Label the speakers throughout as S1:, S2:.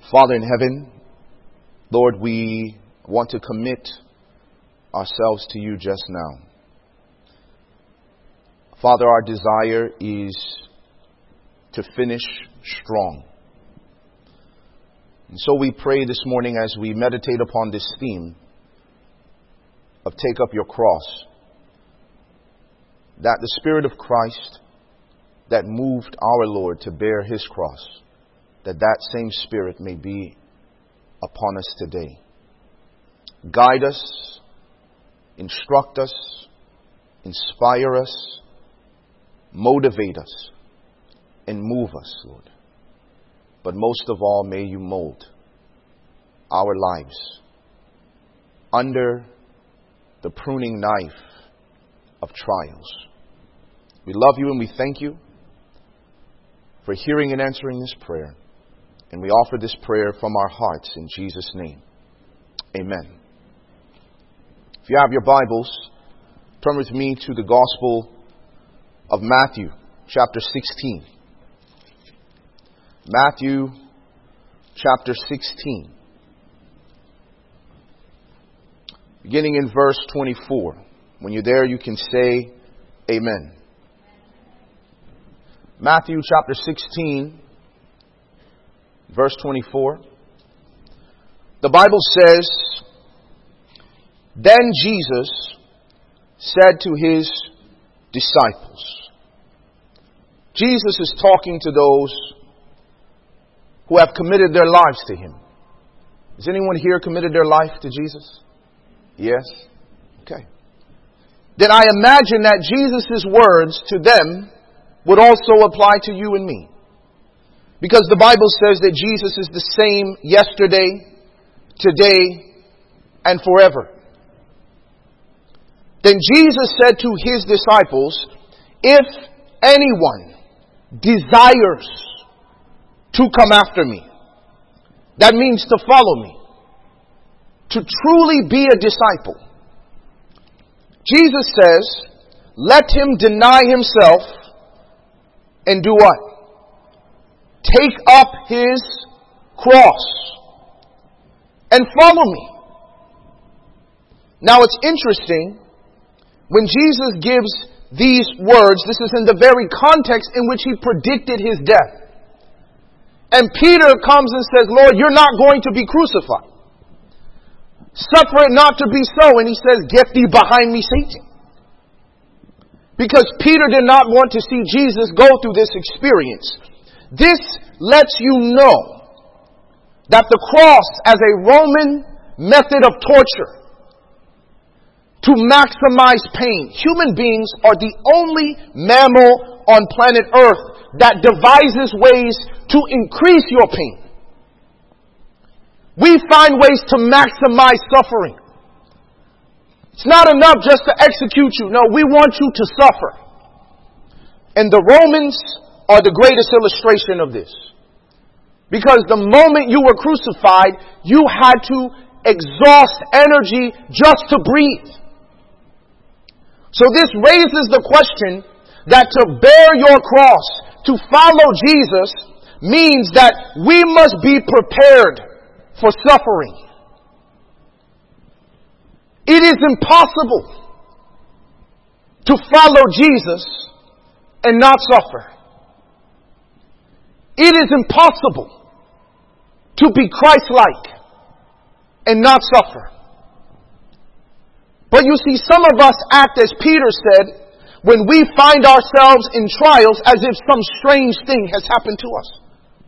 S1: Father in heaven, Lord, we want to commit ourselves to you just now. Father, our desire is to finish strong. And so we pray this morning as we meditate upon this theme of take up your cross, that the Spirit of Christ that moved our Lord to bear His cross, that same Spirit may be upon us today. Guide us, instruct us, inspire us, motivate us, and move us, Lord. But most of all, may you mold our lives under the pruning knife of trials. We love you and we thank you for hearing and answering this prayer. And we offer this prayer from our hearts in Jesus' name. Amen. If you have your Bibles, turn with me to the Gospel of Matthew, chapter 16. Matthew, chapter 16. Beginning in verse 24. When you're there, you can say, Amen. Matthew, chapter 16. Verse 24. The Bible says, Then Jesus said to His disciples. Jesus is talking to those who have committed their lives to Him. Has anyone here committed their life to Jesus? Yes? Okay. Then I imagine that Jesus' words to them would also apply to you and me. Because the Bible says that Jesus is the same yesterday, today, and forever. Then Jesus said to His disciples, If anyone desires to come after me, that means to follow me, to truly be a disciple, Jesus says, let him deny himself and do what? Take up his cross and follow me. Now it's interesting, when Jesus gives these words, this is in the very context in which He predicted His death. And Peter comes and says, Lord, you're not going to be crucified. Suffer it not to be so. And He says, get thee behind me, Satan. Because Peter did not want to see Jesus go through this experience. This lets you know that the cross, as a Roman method of torture to maximize pain. Human beings are the only mammal on planet Earth that devises ways to increase your pain. We find ways to maximize suffering. It's not enough just to execute you. No, we want you to suffer. And the Romans are the greatest illustration of this. Because the moment you were crucified, you had to exhaust energy just to breathe. So this raises the question that to bear your cross, to follow Jesus, means that we must be prepared for suffering. It is impossible to follow Jesus and not suffer. It is impossible to be Christ-like and not suffer. But you see, some of us act as Peter said when we find ourselves in trials as if some strange thing has happened to us.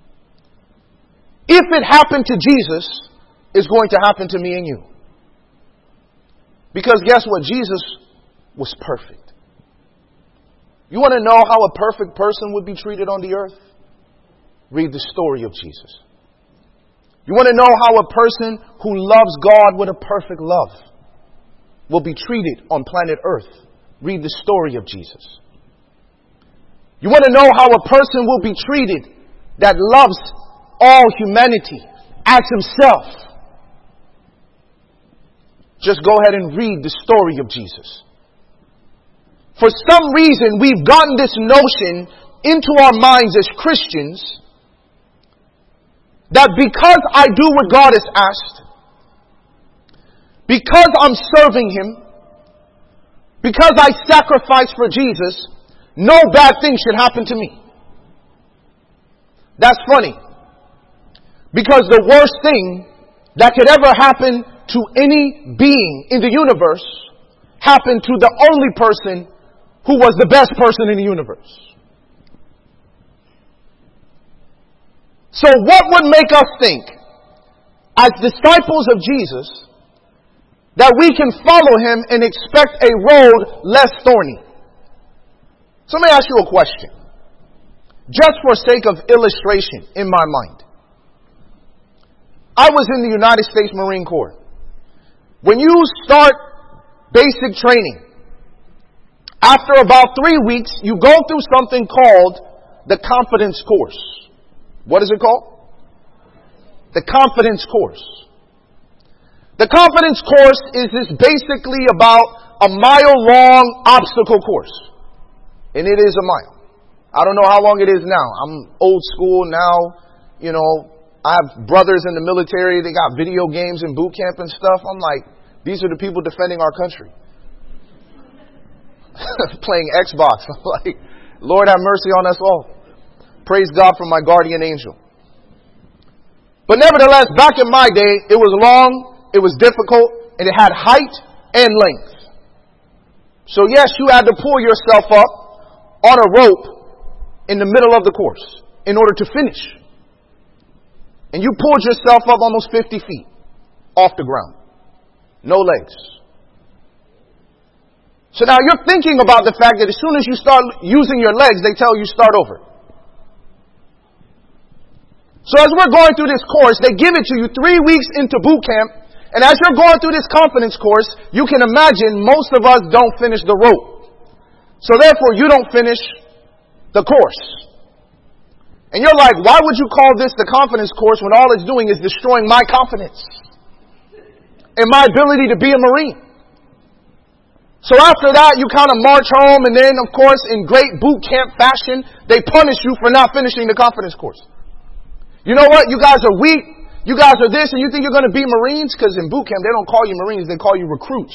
S1: If it happened to Jesus, it's going to happen to me and you. Because guess what? Jesus was perfect. You want to know how a perfect person would be treated on the earth? Read the story of Jesus. You want to know how a person who loves God with a perfect love will be treated on planet Earth? Read the story of Jesus. You want to know how a person will be treated that loves all humanity as himself? Just go ahead and read the story of Jesus. For some reason, we've gotten this notion into our minds as Christians that because I do what God has asked, because I'm serving Him, because I sacrifice for Jesus, no bad thing should happen to me. That's funny. Because the worst thing that could ever happen to any being in the universe happened to the only person who was the best person in the universe. So what would make us think, as disciples of Jesus, that we can follow Him and expect a road less thorny? So let me ask you a question. Just for sake of illustration in my mind. I was in the United States Marine Corps. When you start basic training, after about 3 weeks, you go through something called the confidence course. What is it called? The confidence course. The confidence course is basically about a mile-long obstacle course. And it is a mile. I don't know how long it is now. I'm old school now. You know, I have brothers in the military. They got video games and boot camp and stuff. I'm like, these are the people defending our country. Playing Xbox. I'm like, Lord have mercy on us all. Praise God for my guardian angel. But nevertheless, back in my day, it was long, it was difficult, and it had height and length. So yes, you had to pull yourself up on a rope in the middle of the course in order to finish. And you pulled yourself up almost 50 feet off the ground. No legs. So now you're thinking about the fact that as soon as you start using your legs, they tell you start over. So as we're going through this course, they give it to you 3 weeks into boot camp. And as you're going through this confidence course, you can imagine most of us don't finish the rope. So therefore, you don't finish the course. And you're like, why would you call this the confidence course when all it's doing is destroying my confidence and my ability to be a Marine? So after that, you kind of march home, and then, of course, in great boot camp fashion, they punish you for not finishing the confidence course. You know what? You guys are weak. You guys are this, and you think you're going to be Marines? Because in boot camp, they don't call you Marines. They call you recruits.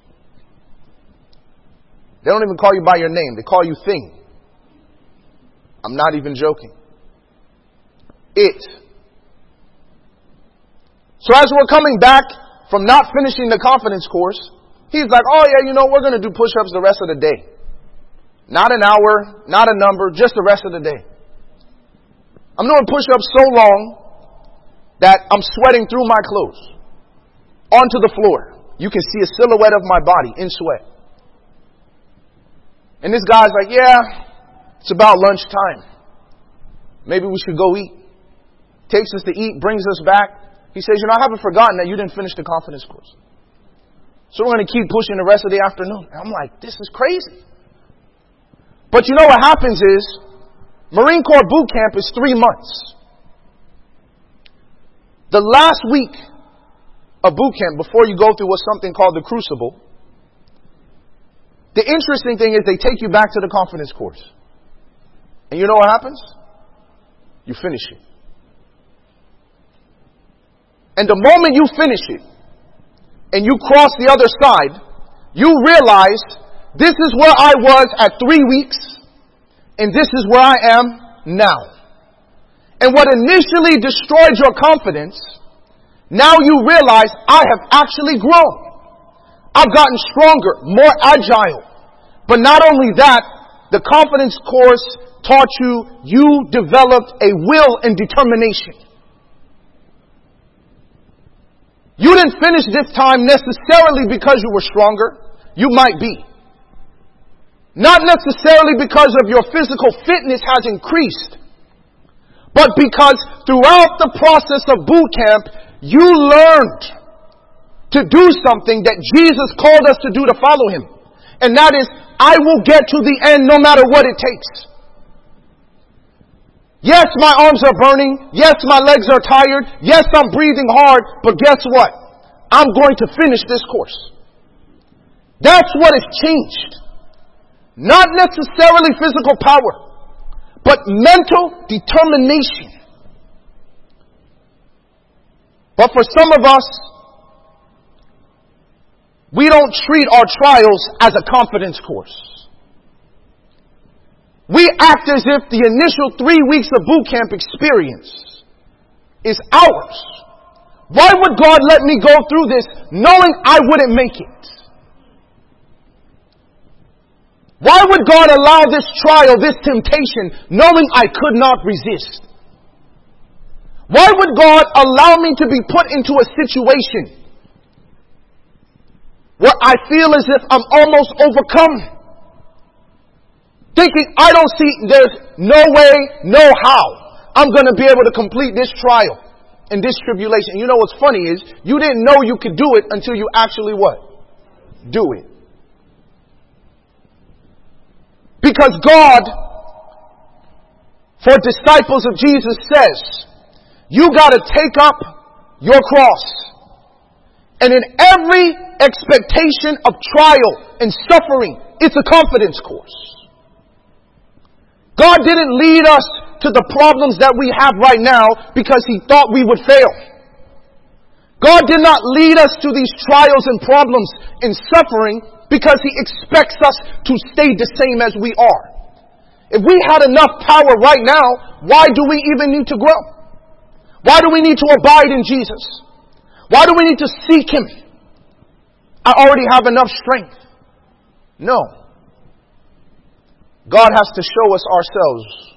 S1: They don't even call you by your name. They call you thing. I'm not even joking. So as we're coming back from not finishing the confidence course, he's like, oh yeah, you know, we're going to do push-ups the rest of the day. Not an hour, not a number, just the rest of the day. I'm doing push-ups so long that I'm sweating through my clothes onto the floor. You can see a silhouette of my body in sweat. And this guy's like, yeah, it's about lunchtime. Maybe we should go eat. Takes us to eat, brings us back. He says, you know, I haven't forgotten that you didn't finish the confidence course. So we're going to keep pushing the rest of the afternoon. And I'm like, this is crazy. But you know what happens is, Marine Corps boot camp is 3 months. The last week of boot camp, before you go through what's something called the crucible, the interesting thing is they take you back to the confidence course. And you know what happens? You finish it. And the moment you finish it, and you cross the other side, you realize this is where I was at 3 weeks, and this is where I am now. And what initially destroyed your confidence, now you realize I have actually grown. I've gotten stronger, more agile. But not only that, the confidence course taught you developed a will and determination. You didn't finish this time necessarily because you were stronger. You might be. Not necessarily because of your physical fitness has increased, but because throughout the process of boot camp, you learned to do something that Jesus called us to do to follow Him. And that is, I will get to the end no matter what it takes. Yes, my arms are burning. Yes, my legs are tired. Yes, I'm breathing hard. But guess what? I'm going to finish this course. That's what has changed. Not necessarily physical power, but mental determination. But for some of us, we don't treat our trials as a confidence course. We act as if the initial 3 weeks of boot camp experience is ours. Why would God let me go through this knowing I wouldn't make it? Why would God allow this trial, this temptation, knowing I could not resist? Why would God allow me to be put into a situation where I feel as if I'm almost overcome? Thinking there's no way, no how I'm going to be able to complete this trial and this tribulation. You know what's funny is you didn't know you could do it until you actually what? Do it. Because God, for disciples of Jesus, says, you got to take up your cross. And in every expectation of trial and suffering, it's a confidence course. God didn't lead us to the problems that we have right now because He thought we would fail. God did not lead us to these trials and problems and suffering because He expects us to stay the same as we are. If we had enough power right now, why do we even need to grow? Why do we need to abide in Jesus? Why do we need to seek Him? I already have enough strength. No. God has to show us ourselves.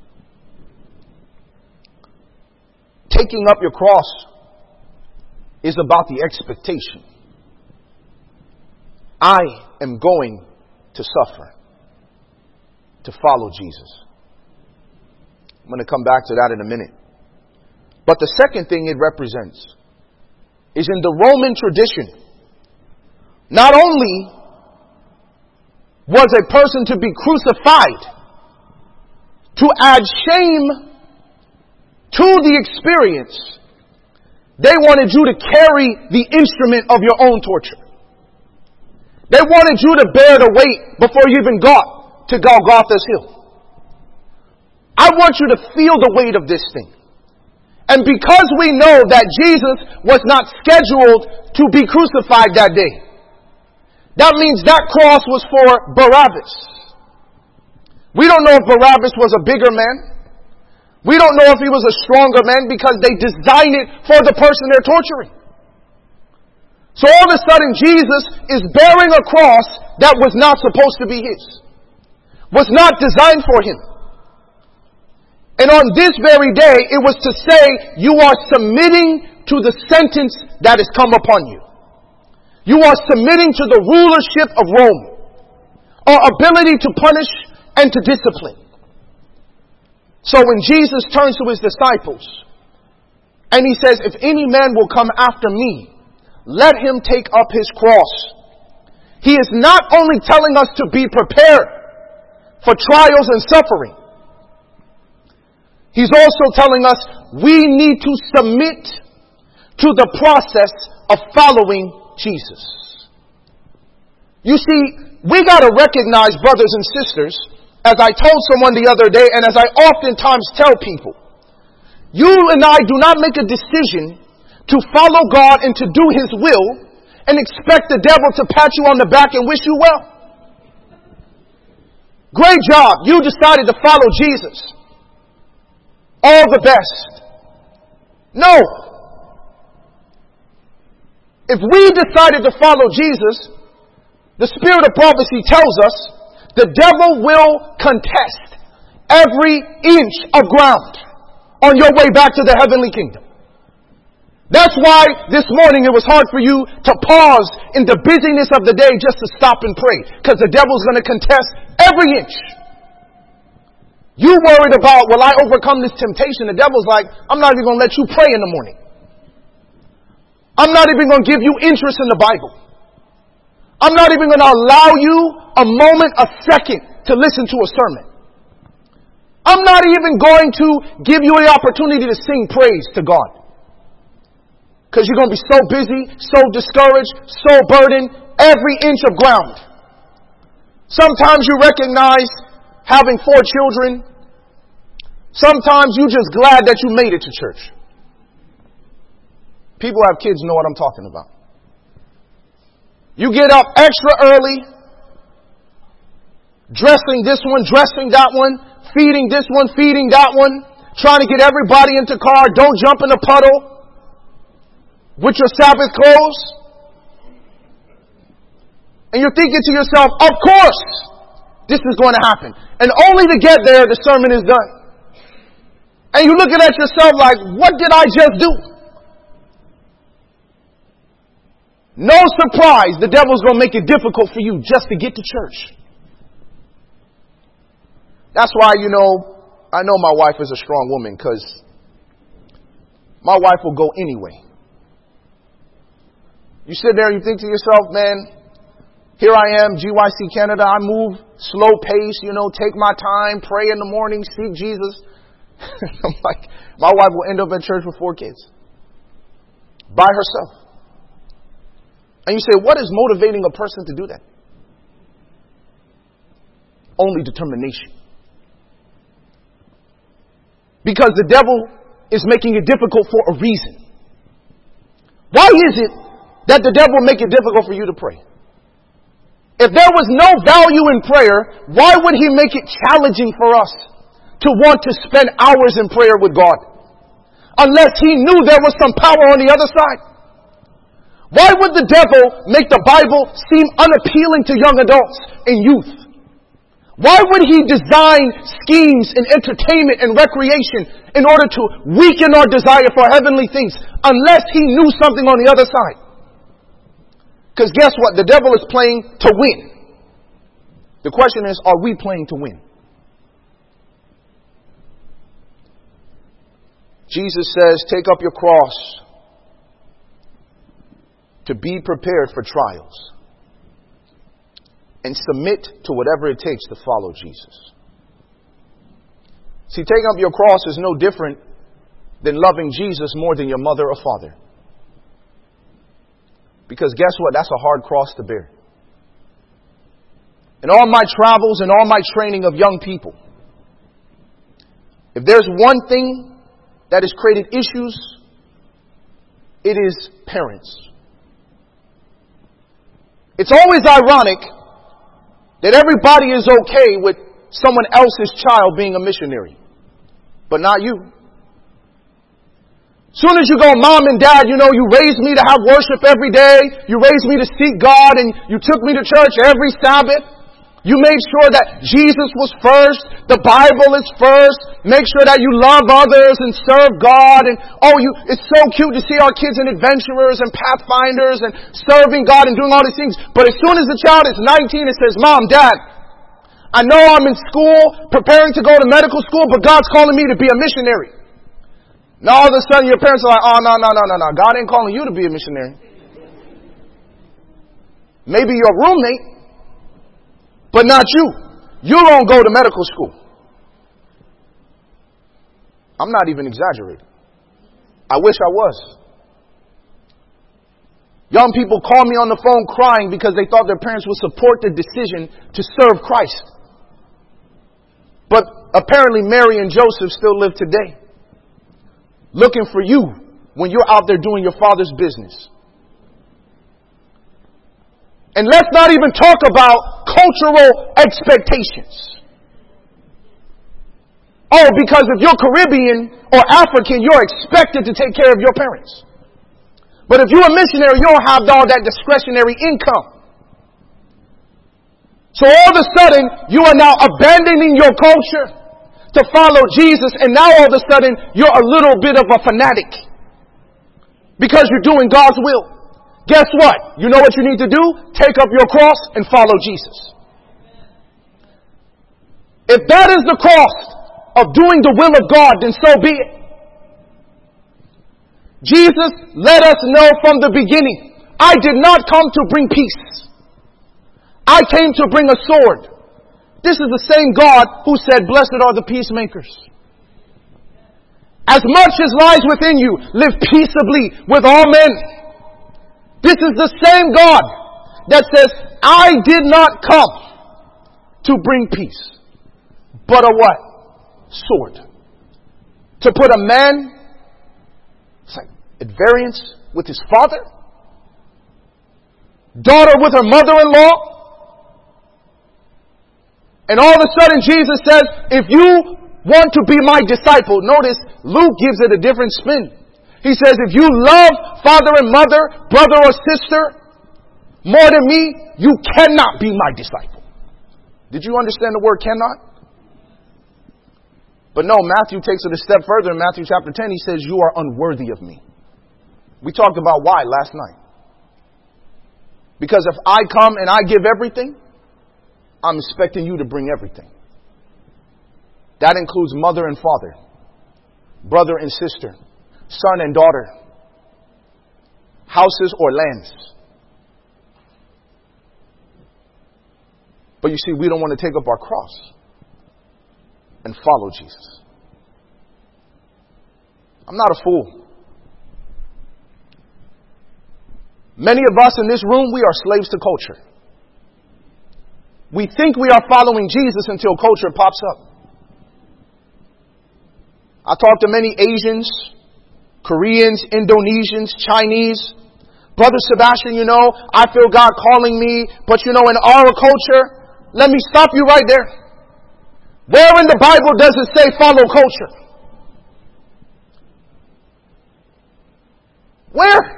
S1: Taking up your cross is about the expectation. I am going to suffer to follow Jesus. I'm going to come back to that in a minute. But the second thing it represents is in the Roman tradition. Not only was a person to be crucified to add shame to the experience, they wanted you to carry the instrument of your own torture. They wanted you to bear the weight before you even got to Golgotha's hill. I want you to feel the weight of this thing. And because we know that Jesus was not scheduled to be crucified that day, that means that cross was for Barabbas. We don't know if Barabbas was a bigger man. We don't know if he was a stronger man because they designed it for the person they're torturing. So all of a sudden Jesus is bearing a cross that was not supposed to be his. Was not designed for him. And on this very day, it was to say, you are submitting to the sentence that has come upon you. You are submitting to the rulership of Rome. Our ability to punish and to discipline. So when Jesus turns to His disciples, and He says, if any man will come after me, let him take up his cross. He is not only telling us to be prepared for trials and suffering. He's also telling us we need to submit to the process of following Jesus. You see, we got to recognize, brothers and sisters, as I told someone the other day, and as I oftentimes tell people, you and I do not make a decision to follow God and to do His will and expect the devil to pat you on the back and wish you well. Great job. You decided to follow Jesus. All the best. No. If we decided to follow Jesus, the spirit of prophecy tells us the devil will contest every inch of ground on your way back to the heavenly kingdom. That's why this morning it was hard for you to pause in the busyness of the day just to stop and pray. Because the devil's going to contest every inch. You worried about, will I overcome this temptation? The devil's like, I'm not even going to let you pray in the morning. I'm not even going to give you interest in the Bible. I'm not even going to allow you a moment, a second to listen to a sermon. I'm not even going to give you the opportunity to sing praise to God. Because you're going to be so busy, so discouraged, so burdened, every inch of ground. Sometimes you recognize having 4 children. Sometimes you're just glad that you made it to church. People who have kids know what I'm talking about. You get up extra early, dressing this one, dressing that one, feeding this one, feeding that one, trying to get everybody into car. Don't jump in a puddle with your Sabbath clothes. And you're thinking to yourself, of course, this is going to happen. And only to get there, the sermon is done. And you're looking at yourself like, what did I just do? No surprise, the devil's going to make it difficult for you just to get to church. That's why, I know my wife is a strong woman, because my wife will go anyway. You sit there and you think to yourself, man, here I am, GYC Canada, I move slow pace, take my time, pray in the morning, seek Jesus. I'm like, my wife will end up at church with 4 kids. By herself. And you say, what is motivating a person to do that? Only determination. Because the devil is making it difficult for a reason. Why is it that the devil will make it difficult for you to pray? If there was no value in prayer, why would he make it challenging for us to want to spend hours in prayer with God? Unless he knew there was some power on the other side. Why would the devil make the Bible seem unappealing to young adults and youth? Why would he design schemes in entertainment and recreation in order to weaken our desire for heavenly things unless he knew something on the other side? Because guess what? The devil is playing to win. The question is, are we playing to win? Jesus says, take up your cross to be prepared for trials and submit to whatever it takes to follow Jesus. See, taking up your cross is no different than loving Jesus more than your mother or father. Because guess what? That's a hard cross to bear. In all my travels and all my training of young people, if there's one thing that has created issues, it is parents. It's always ironic that everybody is okay with someone else's child being a missionary, but not you. Soon as you go, Mom and Dad, you raised me to have worship every day. You raised me to seek God, and you took me to church every Sabbath. You made sure that Jesus was first. The Bible is first. Make sure that you love others and serve God. And it's so cute to see our kids in adventurers and pathfinders and serving God and doing all these things. But as soon as the child is 19, it says, Mom, Dad, I know I'm in school preparing to go to medical school, but God's calling me to be a missionary. Now all of a sudden your parents are like, oh, no. God ain't calling you to be a missionary. Maybe your roommate, but not you. You don't go to medical school. I'm not even exaggerating. I wish I was. Young people call me on the phone crying because they thought their parents would support the decision to serve Christ. But apparently Mary and Joseph still live today, looking for you when you're out there doing your father's business. And let's not even talk about cultural expectations. Oh, because if you're Caribbean or African, you're expected to take care of your parents. But if you're a missionary, you don't have all that discretionary income. So all of a sudden, you are now abandoning your culture to follow Jesus, and now all of a sudden, you're a little bit of a fanatic because you're doing God's will. Guess what? You know what you need to do? Take up your cross and follow Jesus. If that is the cost of doing the will of God, then so be it. Jesus let us know from the beginning, I did not come to bring peace. I came to bring a sword. This is the same God who said, blessed are the peacemakers. As much as lies within you, live peaceably with all men. This is the same God that says, I did not come to bring peace, but a what? Sword. To put a man, at variance with his father? Daughter with her mother-in-law? And all of a sudden Jesus says, if you want to be my disciple, notice Luke gives it a different spin. He says, if you love father and mother, brother or sister, more than me, you cannot be my disciple. Did you understand the word cannot? But no, Matthew takes it a step further. In Matthew chapter 10, he says, you are unworthy of me. We talked about why last night. Because if I come and I give everything, I'm expecting you to bring everything. That includes mother and father, brother and sister, son and daughter, houses or lands. But you see, we don't want to take up our cross and follow Jesus. I'm not a fool. Many of us in this room, we are slaves to culture. We think we are following Jesus until culture pops up. I talk to many Asians, Koreans, Indonesians, Chinese. Brother Sebastian, I feel God calling me, but in our culture, let me stop you right there. Where in the Bible does it say follow culture? Where?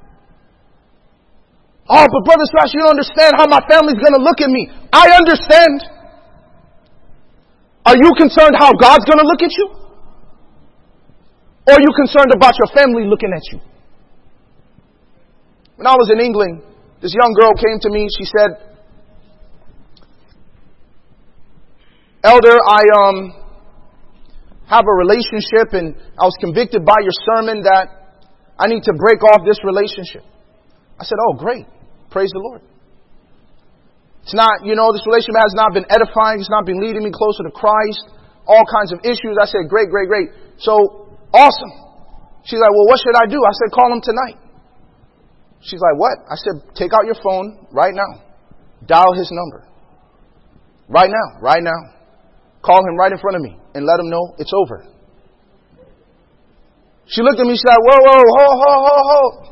S1: Oh, but Brother Sebastian, you don't understand how my family's going to look at me. I understand. Are you concerned how God's going to look at you? Or are you concerned about your family looking at you? When I was in England, this young girl came to me. She said, Elder, I have a relationship and I was convicted by your sermon that I need to break off this relationship. I said, oh, great. Praise the Lord. It's not, this relationship has not been edifying. It's not been leading me closer to Christ. All kinds of issues. I said, great. So, awesome. She's like, well, what should I do? I said, call him tonight. She's like, what? I said, take out your phone right now. Dial his number. Right now. Call him right in front of me and let him know it's over. She looked at me. She's like, whoa, ho.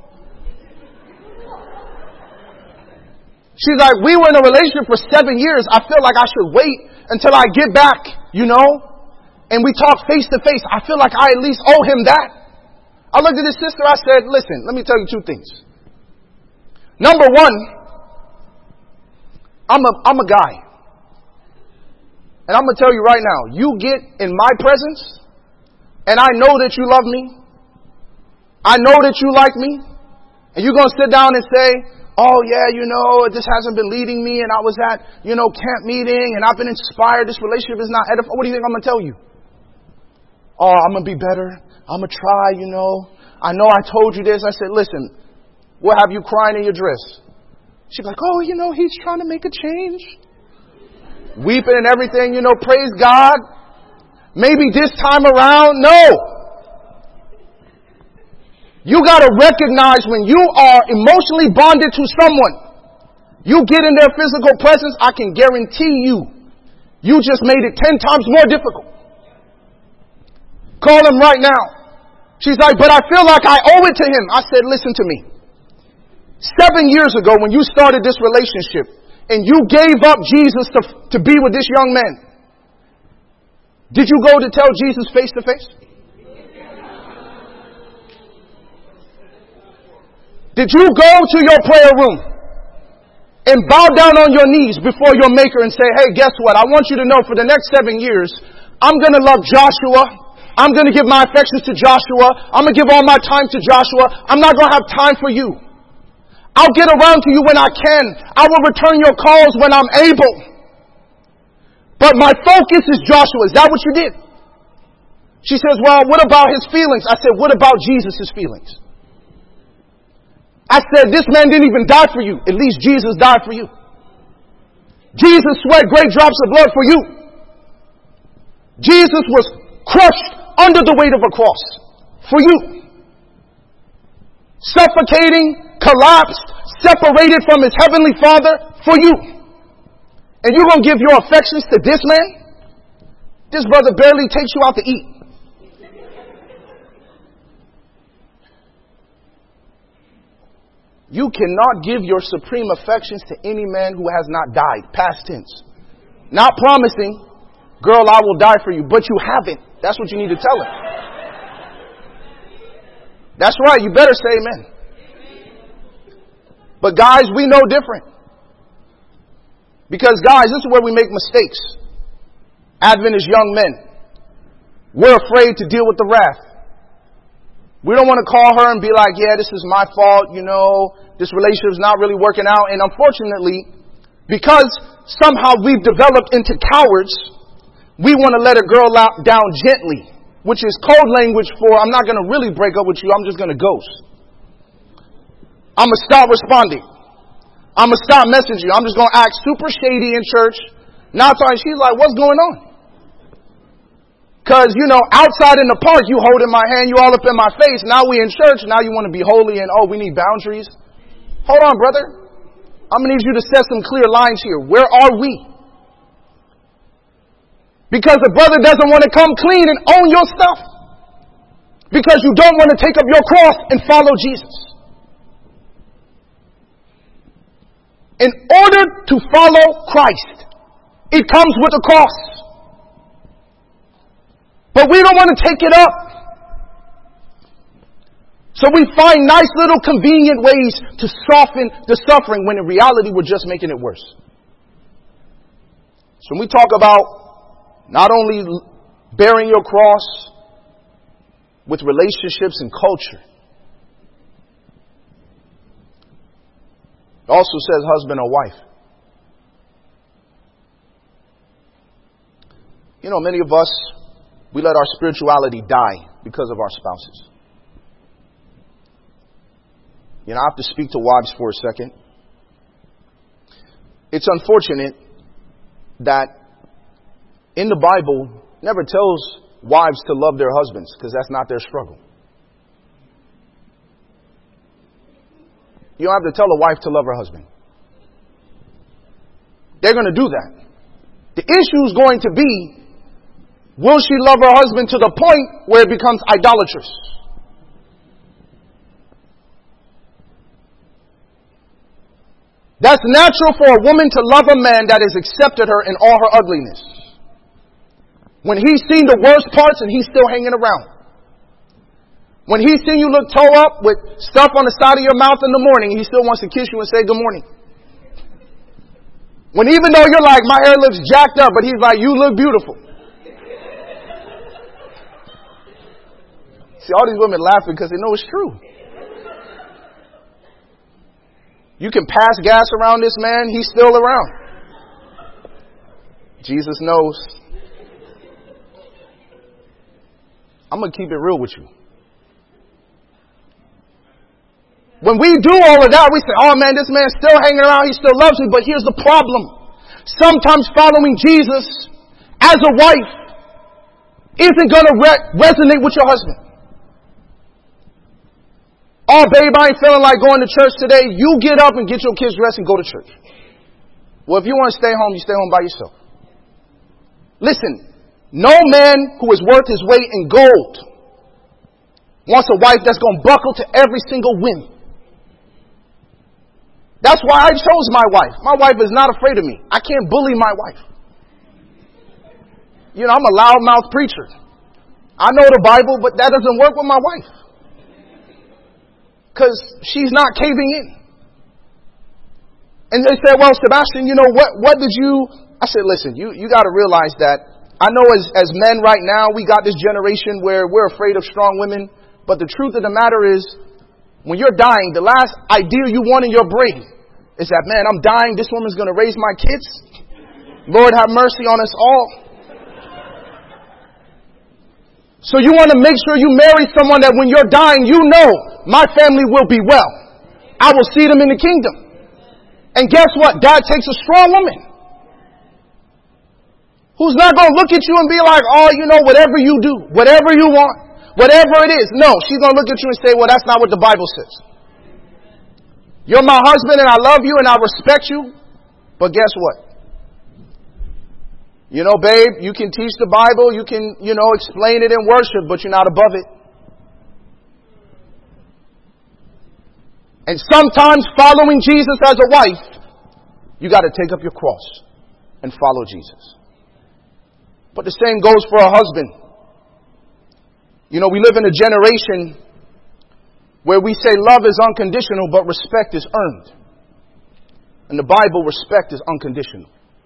S1: She's like, we were in a relationship for 7 years. I feel like I should wait until I get back, and we talk face to face. I feel like I at least owe him that. I looked at his sister. I said, listen, let me tell you two things. Number one, I'm a guy. And I'm going to tell you right now, you get in my presence, and I know that you love me. I know that you like me. And you're going to sit down and say, oh yeah, this hasn't been leading me, and I was at, camp meeting, and I've been inspired. This relationship is not edifying. What do you think I'm going to tell you? Oh, I'm going to be better. I'm going to try, I know I told you this. I said, listen, we'll have you crying in your dress. She's like, oh, he's trying to make a change. Weeping and everything, praise God. Maybe this time around, no. You got to recognize when you are emotionally bonded to someone, you get in their physical presence, I can guarantee you just made it 10 times more difficult. Call him right now. She's like, but I feel like I owe it to him. I said, listen to me. 7 years ago when you started this relationship and you gave up Jesus to be with this young man, did you go to tell Jesus face to face? Did you go to your prayer room and bow down on your knees before your maker and say, hey, guess what? I want you to know for the next 7 years, I'm going to love Joshua. I'm going to give my affections to Joshua. I'm going to give all my time to Joshua. I'm not going to have time for you. I'll get around to you when I can. I will return your calls when I'm able. But my focus is Joshua. Is that what you did? She says, well, what about his feelings? I said, what about Jesus' feelings? I said, this man didn't even die for you. At least Jesus died for you. Jesus sweat great drops of blood for you. Jesus was crushed under the weight of a cross for you. Suffocating, collapsed, separated from his heavenly Father for you. And you're going to give your affections to this man? This brother barely takes you out to eat. You cannot give your supreme affections to any man who has not died. Past tense. Not promising, girl, I will die for you, but you haven't. That's what you need to tell her. That's right. You better say amen. But guys, we know different. Because guys, this is where we make mistakes. Adventist young men. We're afraid to deal with the wrath. We don't want to call her and be like, yeah, this is my fault. You know, this relationship's not really working out. And unfortunately, because somehow we've developed into cowards, we want to let a girl out down gently, which is code language for, I'm not going to really break up with you. I'm just going to ghost. I'm going to stop responding. I'm going to stop messaging you. I'm just going to act super shady in church. Now she's like, what's going on? Because, you know, outside in the park, you holding my hand, you all up in my face. Now we in church, now you want to be holy and, oh, we need boundaries. Hold on, brother. I'm going to need you to set some clear lines here. Where are we? Because the brother doesn't want to come clean and own your stuff. Because you don't want to take up your cross and follow Jesus. In order to follow Christ, it comes with a cross. But we don't want to take it up. So we find nice little convenient ways to soften the suffering when in reality we're just making it worse. So when we talk about not only bearing your cross with relationships and culture, it also says husband or wife. You know, many of us, we let our spirituality die because of our spouses. You know, I have to speak to wives for a second. It's unfortunate that in the Bible never tells wives to love their husbands because that's not their struggle. You don't have to tell a wife to love her husband. They're going to do that. The issue is going to be, will she love her husband to the point where it becomes idolatrous? That's natural for a woman to love a man that has accepted her in all her ugliness. When he's seen the worst parts and he's still hanging around. When he's seen you look toe up with stuff on the side of your mouth in the morning, he still wants to kiss you and say good morning. When even though you're like, my hair looks jacked up, but he's like, you look beautiful. See, all these women laughing because they know it's true. You can pass gas around this man, he's still around. Jesus knows. I'm going to keep it real with you. When we do all of that, we say, oh man, this man's still hanging around, he still loves me. But here's the problem. Sometimes following Jesus as a wife isn't going to resonate with your husband. Oh, babe, I ain't feeling like going to church today. You get up and get your kids dressed and go to church. Well, if you want to stay home, you stay home by yourself. Listen, no man who is worth his weight in gold wants a wife that's going to buckle to every single whim. That's why I chose my wife. My wife is not afraid of me. I can't bully my wife. You know, I'm a loudmouth preacher. I know the Bible, but that doesn't work with my wife. Because she's not caving in. And they said, well, Sebastian, you know, what did you... I said, listen, you got to realize that I know as men right now, we got this generation where we're afraid of strong women. But the truth of the matter is, when you're dying, the last idea you want in your brain is that, man, I'm dying. This woman's going to raise my kids. Lord, have mercy on us all. So you want to make sure you marry someone that when you're dying, you know, my family will be well. I will see them in the kingdom. And guess what? God takes a strong woman who's not going to look at you and be like, oh, you know, whatever you do, whatever you want, whatever it is. No, she's going to look at you and say, well, that's not what the Bible says. You're my husband and I love you and I respect you. But guess what? You know, babe, you can teach the Bible, you can, you know, explain it in worship, but you're not above it. And sometimes following Jesus as a wife, you got to take up your cross and follow Jesus. But the same goes for a husband. You know, we live in a generation where we say love is unconditional, but respect is earned. In the Bible, respect is unconditional.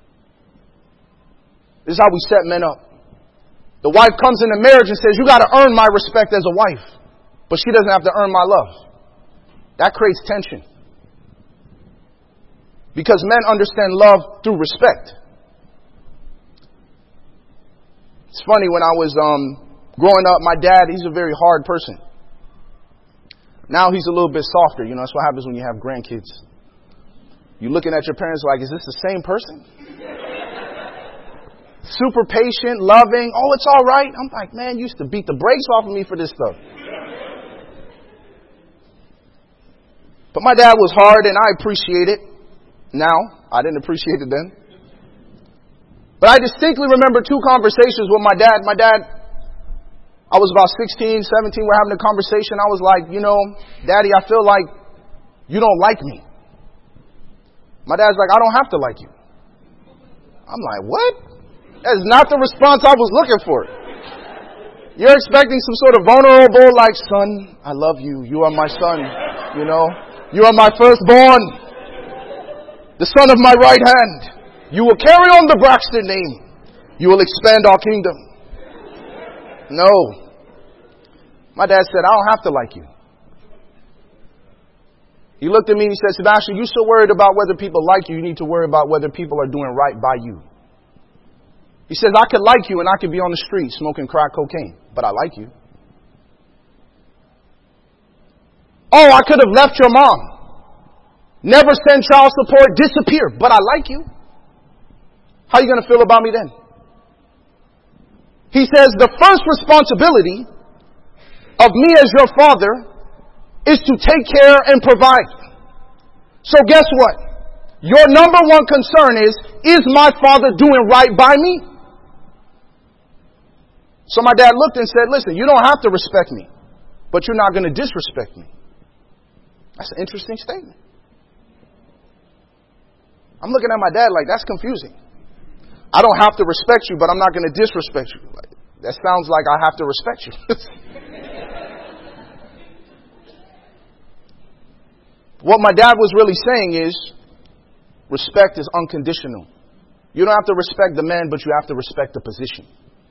S1: This is how we set men up. The wife comes into marriage and says, you got to earn my respect as a wife, but she doesn't have to earn my love. That creates tension. Because men understand love through respect. It's funny, when I was growing up, my dad, he's a very hard person. Now he's a little bit softer. You know, that's what happens when you have grandkids. You're looking at your parents like, is this the same person? Super patient, loving. Oh, it's all right. I'm like, man, you used to beat the brakes off of me for this stuff. But my dad was hard, and I appreciate it now. I didn't appreciate it then. But I distinctly remember two conversations with my dad. My dad, I was about 16, 17. We're having a conversation. I was like, you know, Daddy, I feel like you don't like me. My dad's like, I don't have to like you. I'm like, what? That's not the response I was looking for. You're expecting some sort of vulnerable, like, son, I love you. You are my son. You know, you are my firstborn. The son of my right hand. You will carry on the Braxton name. You will expand our kingdom. No. My dad said, I don't have to like you. He looked at me and he said, Sebastian, you're so worried about whether people like you, you need to worry about whether people are doing right by you. He says, I could like you and I could be on the street smoking crack cocaine, but I like you. Oh, I could have left your mom. Never send child support, disappear, but I like you. How are you going to feel about me then? He says, the first responsibility of me as your father is to take care and provide. So guess what? Your number one concern is my father doing right by me? So my dad looked and said, listen, you don't have to respect me, but you're not going to disrespect me. That's an interesting statement. I'm looking at my dad like, that's confusing. I don't have to respect you, but I'm not going to disrespect you. That sounds like I have to respect you. What my dad was really saying is, respect is unconditional. You don't have to respect the man, but you have to respect the position.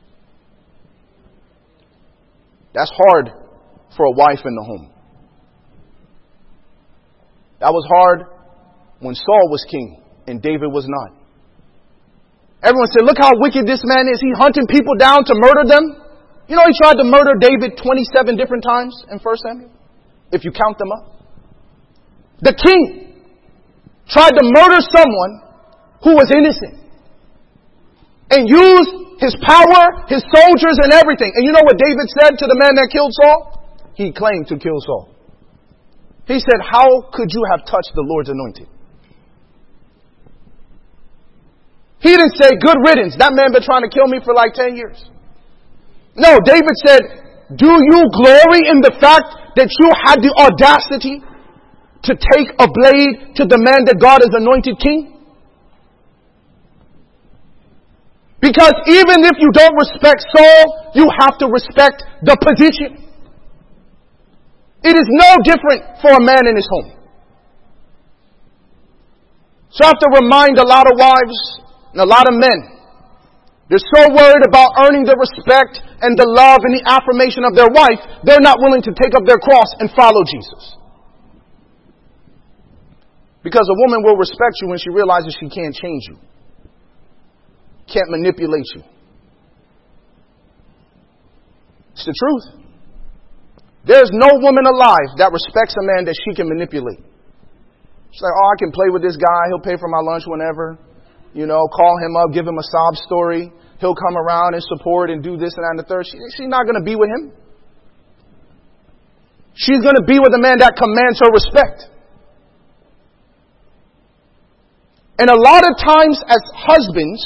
S1: That's hard for a wife in the home. That was hard when Saul was king and David was not. Everyone said, look how wicked this man is. He's hunting people down to murder them. You know, he tried to murder David 27 different times in 1 Samuel, if you count them up. The king tried to murder someone who was innocent and used his power, his soldiers, and everything. And you know what David said to the man that killed Saul? He claimed to kill Saul. He said, how could you have touched the Lord's anointed? He didn't say, good riddance. That man been trying to kill me for like 10 years. No, David said, do you glory in the fact that you had the audacity to take a blade to the man that God has anointed king? Because even if you don't respect Saul, you have to respect the position. It is no different for a man in his home. So I have to remind a lot of wives and a lot of men. They're so worried about earning the respect and the love and the affirmation of their wife, they're not willing to take up their cross and follow Jesus. Because a woman will respect you when she realizes she can't change you. Can't manipulate you. It's the truth. There's no woman alive that respects a man that she can manipulate. She's like, oh, I can play with this guy. He'll pay for my lunch whenever. You know, call him up, give him a sob story. He'll come around and support and do this and that and the third. She's not going to be with him. She's going to be with a man that commands her respect. And a lot of times as husbands,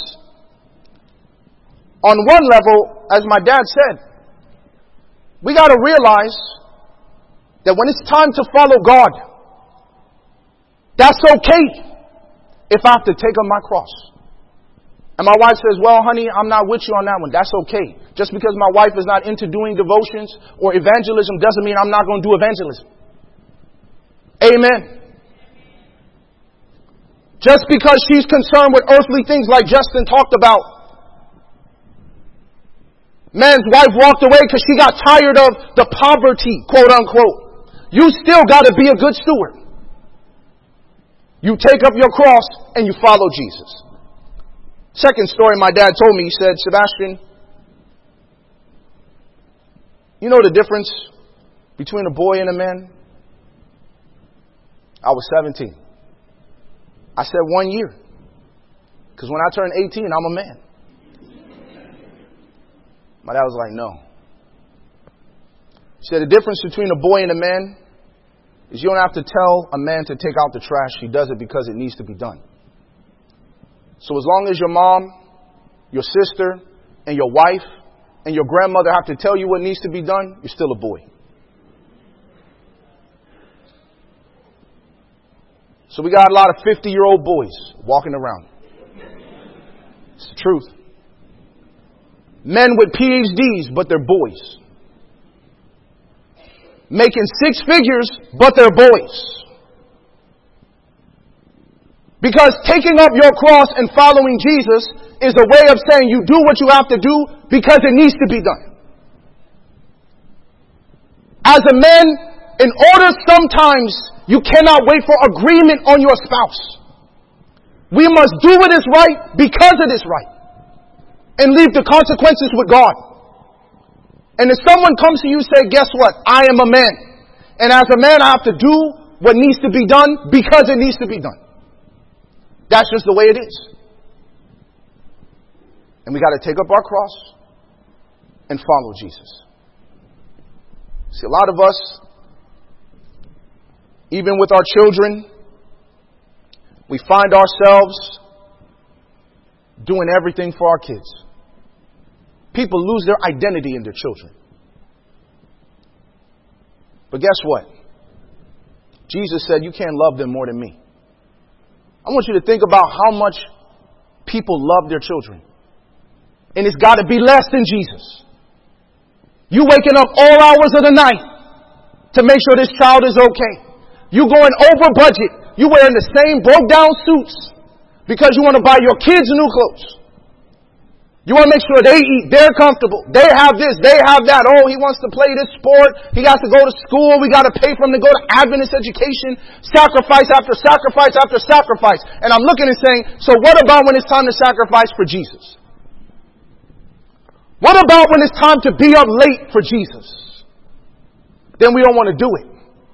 S1: on one level, as my dad said, we got to realize that when it's time to follow God, That's okay if I have to take up my cross. And my wife says, well, honey, I'm not with you on that one. That's okay. Just because my wife is not into doing devotions or evangelism doesn't mean I'm not going to do evangelism. Amen. Just because she's concerned with earthly things like Justin talked about. Man's wife walked away because she got tired of the poverty, quote unquote. You still got to be a good steward. You take up your cross and you follow Jesus. Second story my dad told me, he said, Sebastian, you know the difference between a boy and a man? I was 17. I said 1 year. Because when I turned 18, I'm a man. My dad was like, no. He said the difference between a boy and a man is you don't have to tell a man to take out the trash. He does it because it needs to be done. So as long as your mom, your sister, and your wife, and your grandmother have to tell you what needs to be done, you're still a boy. So we got a lot of 50-year-old boys walking around. It's the truth. Men with PhDs, but they're boys. Making 6 figures, but they're boys. Because taking up your cross and following Jesus is a way of saying you do what you have to do because it needs to be done. As a man, in order sometimes you cannot wait for agreement on your spouse. We must do what is right because it is right. And leave the consequences with God. And if someone comes to you and say, guess what? I am a man. And as a man, I have to do what needs to be done because it needs to be done. That's just the way it is. And we got to take up our cross and follow Jesus. See, a lot of us, even with our children, we find ourselves doing everything for our kids. People lose their identity in their children. But guess what? Jesus said, you can't love them more than me. I want you to think about how much people love their children. And it's got to be less than Jesus. You waking up all hours of the night to make sure this child is okay. You going over budget. You wearing the same broke down suits because you want to buy your kids new clothes. You want to make sure they eat, they're comfortable. They have this, they have that. Oh, he wants to play this sport. He has to go to school. We got to pay for him to go to Adventist education. Sacrifice after sacrifice after sacrifice. And I'm looking and saying, so what about when it's time to sacrifice for Jesus? What about when it's time to be up late for Jesus? Then we don't want to do it.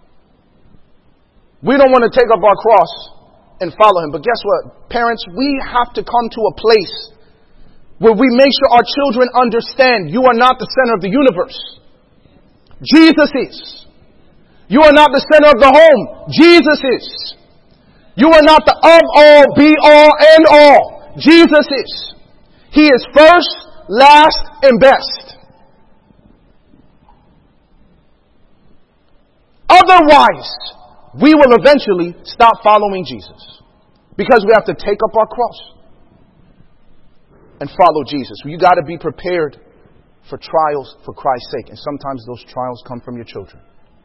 S1: We don't want to take up our cross and follow him. But guess what? Parents, we have to come to a place where we make sure our children understand you are not the center of the universe. Jesus is. You are not the center of the home. Jesus is. You are not the of all, be all, and all. Jesus is. He is first, last, and best. Otherwise, we will eventually stop following Jesus. Because we have to take up our cross and follow Jesus. You got to be prepared for trials for Christ's sake. And sometimes those trials come from your children.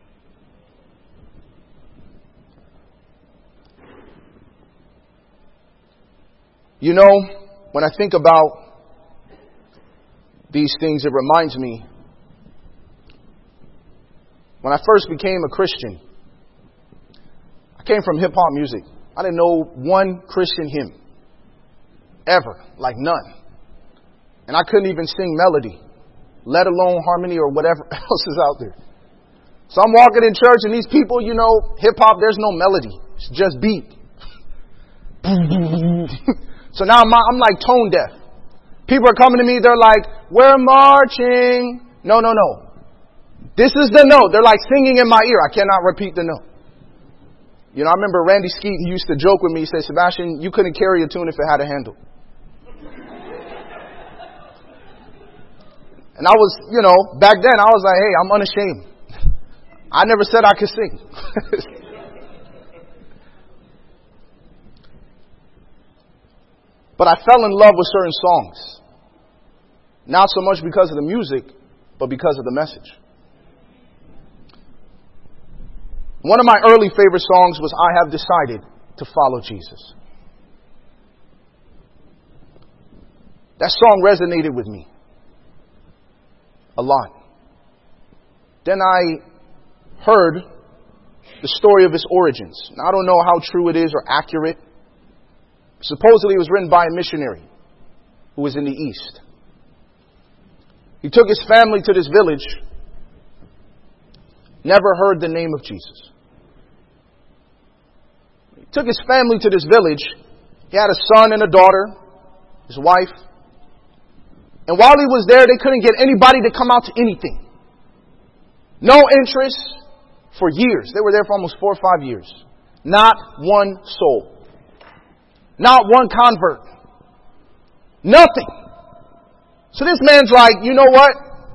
S1: You know, when I think about these things, it reminds me, when I first became a Christian, I came from hip-hop music. I didn't know one Christian hymn. Ever. Like none. And I couldn't even sing melody, let alone harmony or whatever else is out there. So I'm walking in church and these people, you know, hip-hop, there's no melody. It's just beat. So now I'm like tone deaf. People are coming to me, they're like, we're marching. No. This is the note. They're like singing in my ear. I cannot repeat the note. You know, I remember Randy Skeet, he used to joke with me. He said, Sebastian, you couldn't carry a tune if it had a handle. And I was, you know, back then I was like, hey, I'm unashamed. I never said I could sing. But I fell in love with certain songs. Not so much because of the music, but because of the message. One of my early favorite songs was I Have Decided to Follow Jesus. That song resonated with me a lot. Then I heard the story of its origins. Now, I don't know how true it is or accurate. Supposedly it was written by a missionary who was in the East. He took his family to this village, never heard the name of Jesus. He took his family to this village. He had a son and a daughter, his wife. And while he was there, they couldn't get anybody to come out to anything. No interest for years. They were there for almost 4 or 5 years. Not one soul. Not one convert. Nothing. So this man's like, you know what?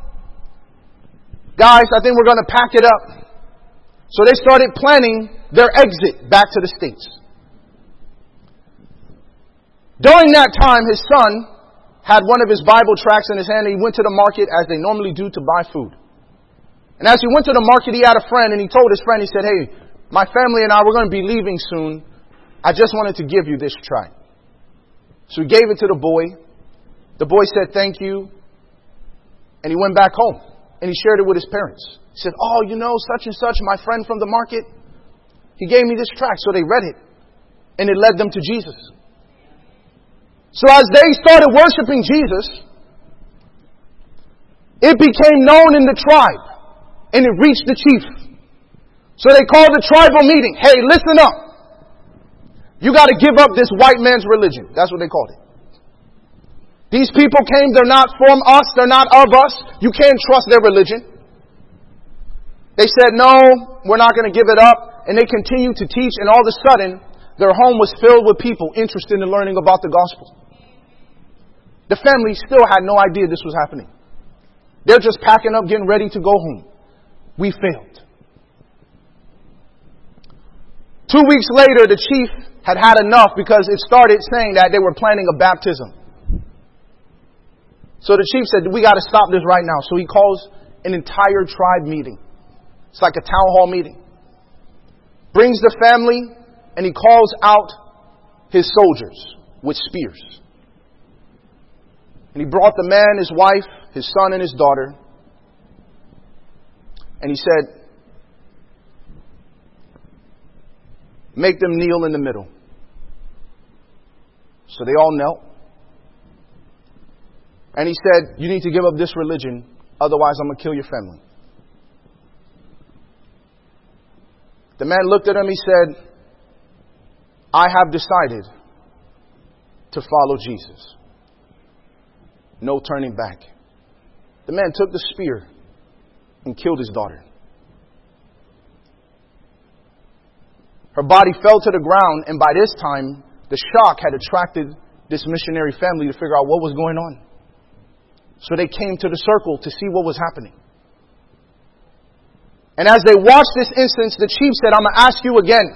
S1: Guys, I think we're going to pack it up. So they started planning their exit back to the States. During that time, his son had one of his Bible tracts in his hand, and he went to the market as they normally do to buy food. And as he went to the market, he had a friend, and he told his friend, he said, hey, my family and I, we're going to be leaving soon. I just wanted to give you this tract. So he gave it to the boy. The boy said, thank you. And he went back home, and he shared it with his parents. He said, oh, you know, such and such, my friend from the market, he gave me this tract. So they read it, and it led them to Jesus. So as they started worshiping Jesus, it became known in the tribe, and it reached the chief. So they called the tribal meeting. Hey, listen up. You got to give up this white man's religion. That's what they called it. These people came, they're not from us, they're not of us. You can't trust their religion. They said, no, we're not going to give it up. And they continued to teach, and all of a sudden, their home was filled with people interested in learning about the gospel. The family still had no idea this was happening. They're just packing up, getting ready to go home. We failed. 2 weeks later, the chief had had enough because it started saying that they were planning a baptism. So the chief said, we got to stop this right now. So he calls an entire tribe meeting. It's like a town hall meeting. Brings the family, and he calls out his soldiers with spears. And he brought the man, his wife, his son, and his daughter. And he said, make them kneel in the middle. So they all knelt. And he said, you need to give up this religion, otherwise I'm going to kill your family. The man looked at him, he said, I have decided to follow Jesus. No turning back. The man took the spear and killed his daughter. Her body fell to the ground, and by this time, the shock had attracted this missionary family to figure out what was going on. So they came to the circle to see what was happening. And as they watched this instance, the chief said, I'm going to ask you again.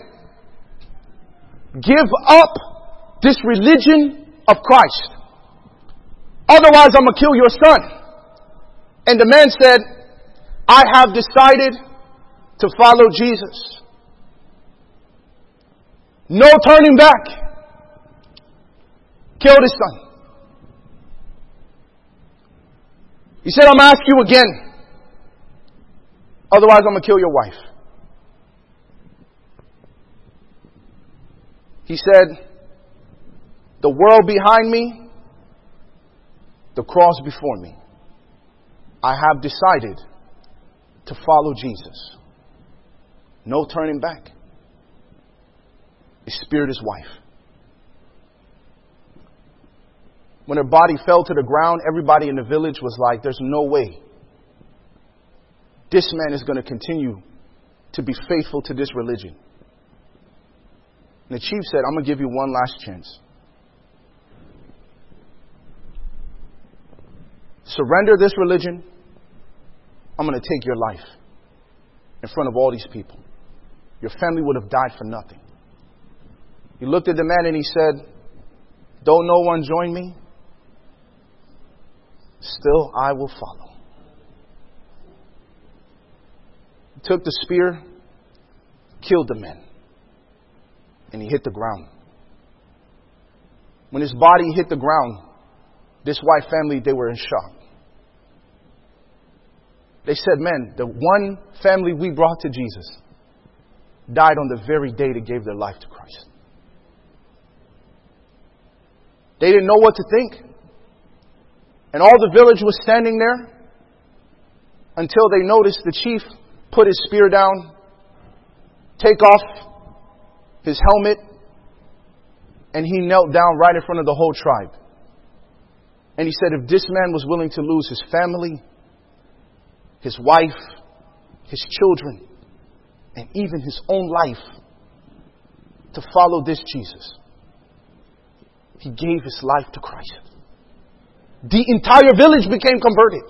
S1: Give up this religion of Christ. Otherwise, I'm going to kill your son. And the man said, I have decided to follow Jesus. No turning back. Killed his son. He said, I'm going to ask you again. Otherwise, I'm going to kill your wife. He said, the world behind me, the cross before me. I have decided to follow Jesus. No turning back. He speared his wife. When her body fell to the ground, everybody in the village was like, there's no way this man is going to continue to be faithful to this religion. And the chief said, I'm going to give you one last chance. Surrender this religion. I'm going to take your life in front of all these people. Your family would have died for nothing. He looked at the man and he said, though no one join me, still I will follow. He took the spear, killed the man, and he hit the ground. When his body hit the ground, this white family, they were in shock. They said, man, the one family we brought to Jesus died on the very day they gave their life to Christ. They didn't know what to think. And all the village was standing there until they noticed the chief put his spear down, take off his helmet, and he knelt down right in front of the whole tribe. And he said, if this man was willing to lose his family, his wife, his children, and even his own life to follow this Jesus, he gave his life to Christ. The entire village became converted.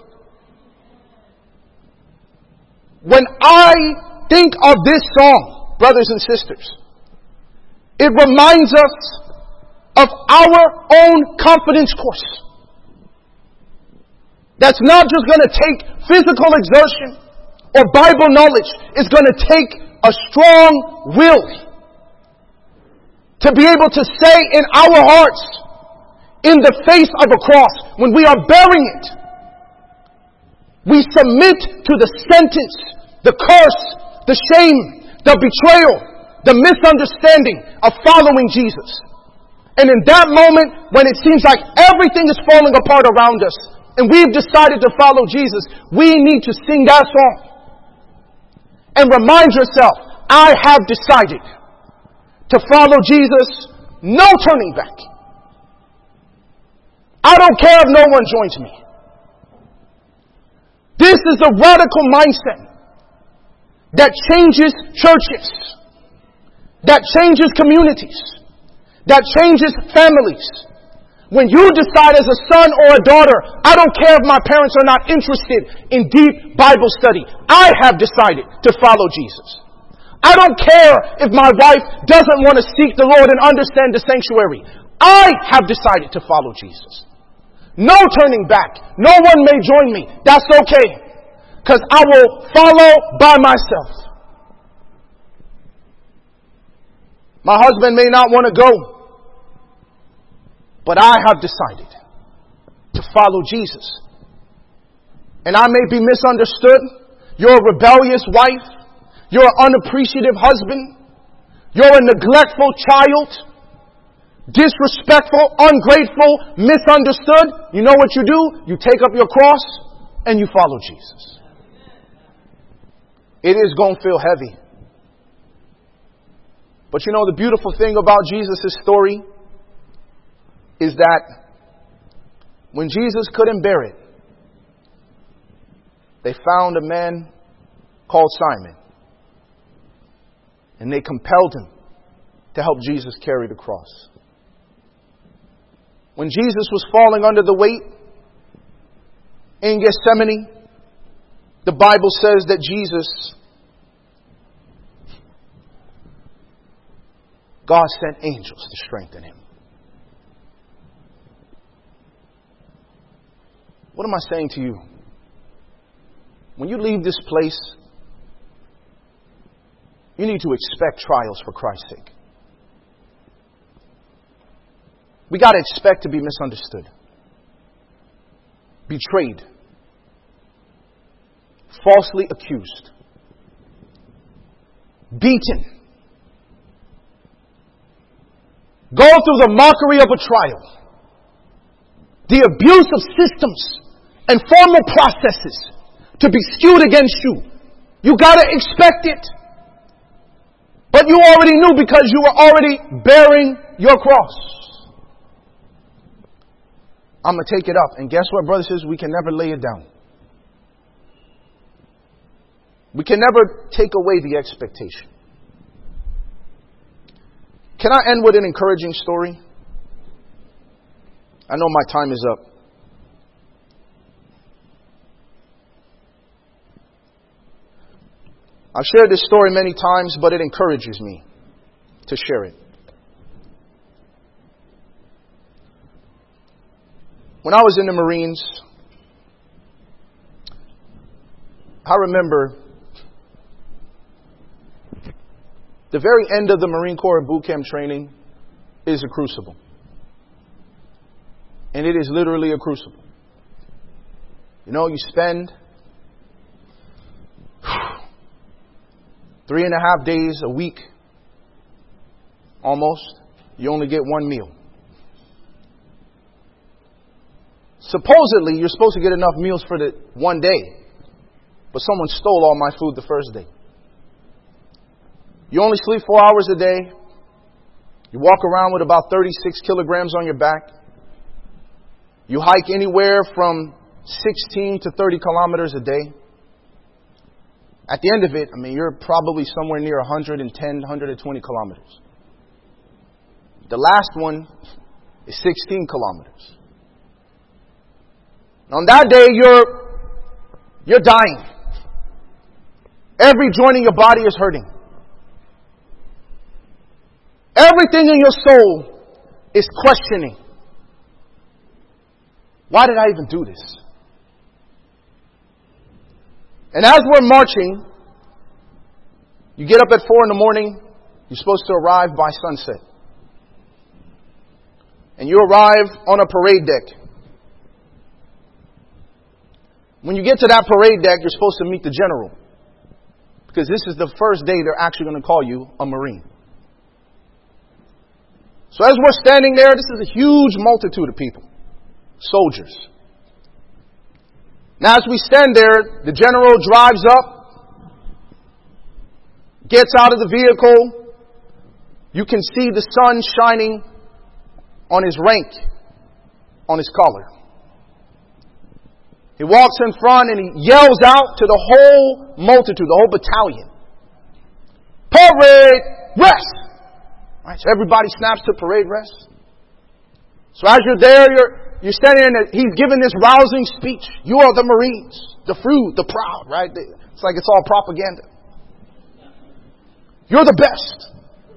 S1: When I think of this song, brothers and sisters, it reminds us of our own confidence course. That's not just going to take physical exertion or Bible knowledge. It's going to take a strong will to be able to say in our hearts, in the face of a cross, when we are bearing it, we submit to the sentence, the curse, the shame, the betrayal, the misunderstanding of following Jesus. And in that moment, when it seems like everything is falling apart around us, and we've decided to follow Jesus, we need to sing that song. And remind yourself, I have decided to follow Jesus, no turning back. I don't care if no one joins me. This is a radical mindset that changes churches, that changes communities, that changes families. When you decide as a son or a daughter, I don't care if my parents are not interested in deep Bible study. I have decided to follow Jesus. I don't care if my wife doesn't want to seek the Lord and understand the sanctuary. I have decided to follow Jesus. No turning back. No one may join me. That's okay. Because I will follow by myself. My husband may not want to go. But I have decided to follow Jesus. And I may be misunderstood. You're a rebellious wife. You're an unappreciative husband. You're a neglectful child. Disrespectful, ungrateful, misunderstood. You know what you do? You take up your cross and you follow Jesus. It is going to feel heavy. But you know the beautiful thing about Jesus' story is that when Jesus couldn't bear it, they found a man called Simon. And they compelled him to help Jesus carry the cross. When Jesus was falling under the weight in Gethsemane, the Bible says that God sent angels to strengthen him. What am I saying to you? When you leave this place, you need to expect trials for Christ's sake. We got to expect to be misunderstood, betrayed, falsely accused, beaten, go through the mockery of a trial, the abuse of systems and formal processes to be skewed against you. You got to expect it. But you already knew because you were already bearing your cross. I'm going to take it up. And guess what, brothers and sisters? We can never lay it down. We can never take away the expectation. Can I end with an encouraging story? I know my time is up. I've shared this story many times, but it encourages me to share it. When I was in the Marines, I remember the very end of the Marine Corps boot camp training is a crucible. And it is literally a crucible. You know, you spend 3.5 days a week, almost. You only get one meal. Supposedly, you're supposed to get enough meals for the one day. But someone stole all my food the first day. You only sleep 4 hours a day. You walk around with about 36 kilograms on your back. You hike anywhere from 16 to 30 kilometers a day. At the end of it, you're probably somewhere near 110, 120 kilometers. The last one is 16 kilometers. On that day, you're dying. Every joint in your body is hurting. Everything in your soul is questioning. Why did I even do this? And as we're marching, you get up at 4 a.m. You're supposed to arrive by sunset. And you arrive on a parade deck. When you get to that parade deck, you're supposed to meet the general. Because this is the first day they're actually going to call you a Marine. So as we're standing there, this is a huge multitude of people. Soldiers. Now as we stand there, the general drives up, gets out of the vehicle. You can see the sun shining on his rank, on his collar. He walks in front and he yells out to the whole multitude, the whole battalion. Parade rest! Right, so everybody snaps to parade rest. So as you're there, you're standing there and he's giving this rousing speech. You are the Marines, the few, the proud, right? It's like it's all propaganda. You're the best.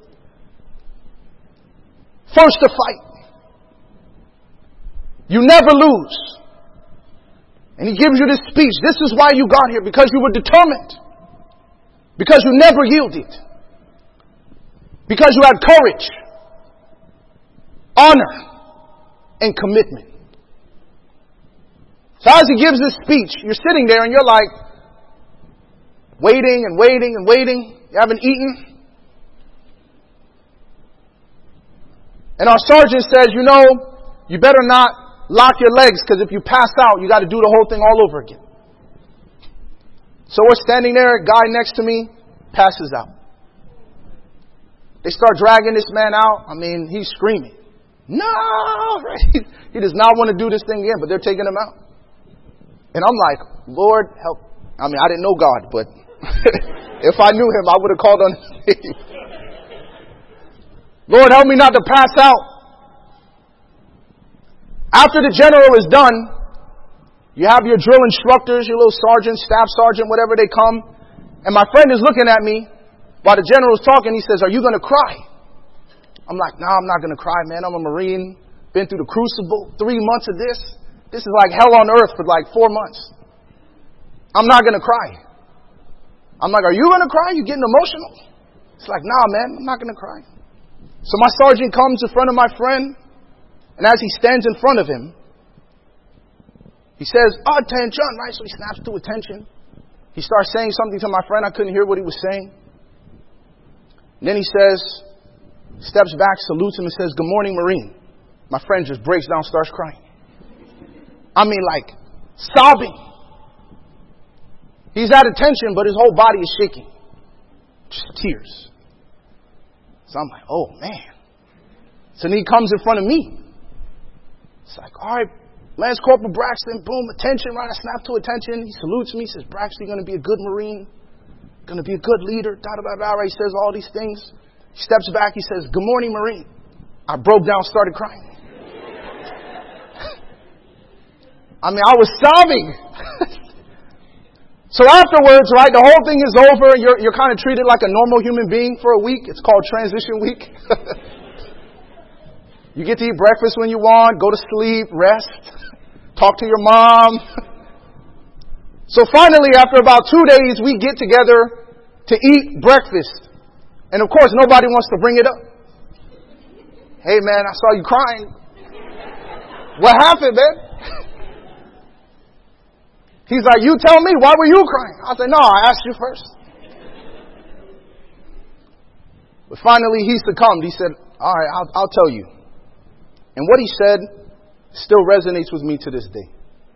S1: First to fight. You never lose. And he gives you this speech. This is why you got here. Because you were determined. Because you never yielded. Because you had courage, honor, and commitment. So as he gives this speech, you're sitting there and you're like, waiting and waiting and waiting. You haven't eaten. And our sergeant says, you better not lock your legs, because if you pass out, you got to do the whole thing all over again. So we're standing there, a guy next to me passes out. They start dragging this man out. He's screaming. No! He does not want to do this thing again, but they're taking him out. And I'm like, Lord, help. I didn't know God, but if I knew him, I would have called on his name. Lord, help me not to pass out. After the general is done, you have your drill instructors, your little sergeant, staff sergeant, whatever they come. And my friend is looking at me while the general is talking. He says, are you going to cry? I'm like, no, I'm not going to cry, man. I'm a Marine. Been through the crucible. 3 months of this. This is like hell on earth for like 4 months. I'm not going to cry. I'm like, are you going to cry? You getting emotional? It's like, nah, man, I'm not going to cry. So my sergeant comes in front of my friend. And as he stands in front of him, he says, attention, right? So he snaps to attention. He starts saying something to my friend. I couldn't hear what he was saying. And then he says, steps back, salutes him and says, good morning, Marine. My friend just breaks down, starts crying. Like sobbing. He's at attention, but his whole body is shaking. Just tears. So I'm like, oh man. So then he comes in front of me. It's like, all right, Lance Corporal Braxton, boom, attention, right? I snap to attention. He salutes me, says, Braxton, you're going to be a good Marine, going to be a good leader, da-da-da-da, right? He says all these things. He steps back, he says, good morning, Marine. I broke down, started crying. I was sobbing. So afterwards, right, the whole thing is over. You're kind of treated like a normal human being for a week. It's called transition week. You get to eat breakfast when you want, go to sleep, rest. talk to your mom. So finally, after about 2 days, we get together to eat breakfast. And of course, nobody wants to bring it up. Hey man, I saw you crying. What happened, man? He's like, you tell me, why were you crying? I said, no, I asked you first. But finally, he succumbed. He said, all right, I'll tell you. And what he said still resonates with me to this day.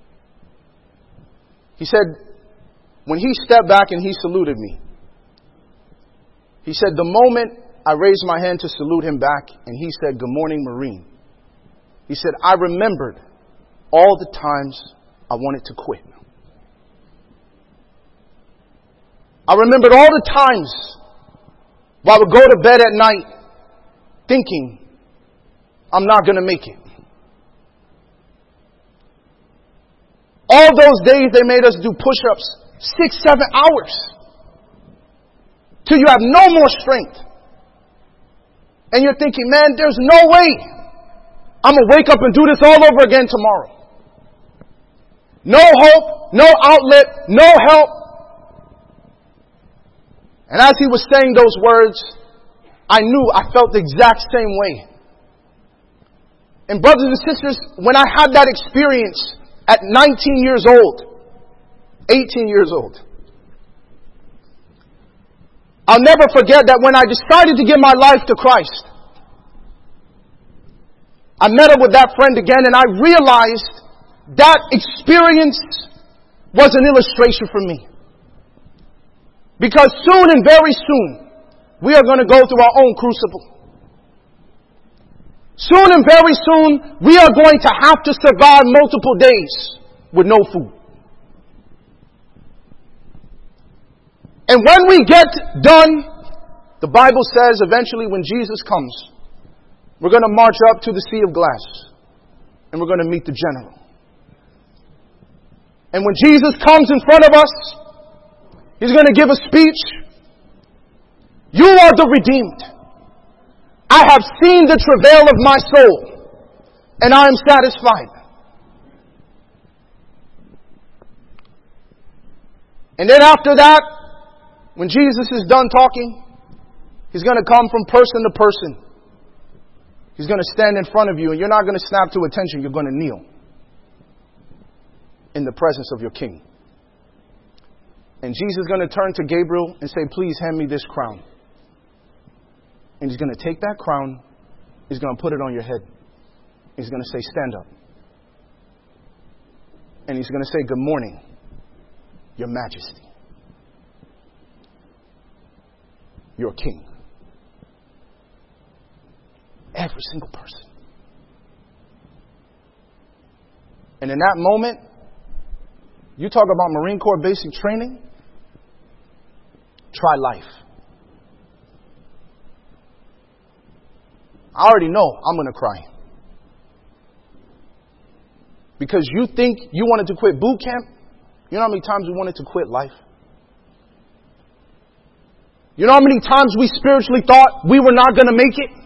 S1: He said, when he stepped back and he saluted me, he said, the moment I raised my hand to salute him back and he said, good morning, Marine. He said, I remembered all the times I wanted to quit. I remembered all the times where I would go to bed at night thinking, I'm not going to make it. All those days they made us do push-ups 6-7 hours till you have no more strength. And you're thinking, man, there's no way I'm going to wake up and do this all over again tomorrow. No hope, no outlet, no help. And as he was saying those words, I felt the exact same way. And brothers and sisters, when I had that experience at 19 years old, 18 years old, I'll never forget that when I decided to give my life to Christ, I met up with that friend again and I realized that experience was an illustration for me. Because soon and very soon, we are going to go through our own crucible. Soon and very soon, we are going to have to survive multiple days with no food. And when we get done, the Bible says eventually when Jesus comes, we're going to march up to the sea of glass and we're going to meet the general. And when Jesus comes in front of us, he's going to give a speech. You are the redeemed. I have seen the travail of my soul, and I am satisfied. And then after that, when Jesus is done talking, he's going to come from person to person. He's going to stand in front of you, and you're not going to snap to attention. You're going to kneel in the presence of your King. And Jesus is going to turn to Gabriel and say, please hand me this crown. And he's going to take that crown. He's going to put it on your head. He's going to say, stand up. And he's going to say, good morning, Your Majesty. Your King. Every single person. And in that moment, you talk about Marine Corps basic training. Try life. I already know I'm going to cry. Because you think you wanted to quit boot camp. You know how many times we wanted to quit life? You know how many times we spiritually thought we were not going to make it?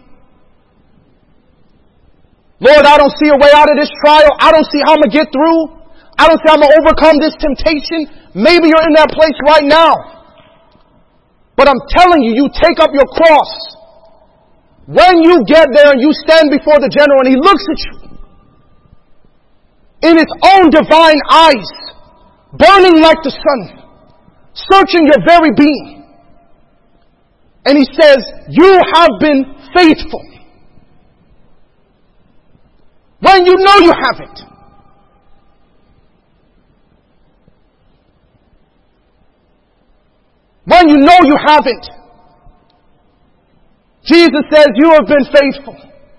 S1: Lord, I don't see a way out of this trial. I don't see how I'm going to get through. I don't see how I'm going to overcome this temptation. Maybe you're in that place right now. But I'm telling you, you take up your cross. When you get there and you stand before the general and he looks at you in his own divine eyes, burning like the sun, searching your very being. And he says, you have been faithful. When you know you haven't. When you know you haven't. Jesus says, you have been faithful.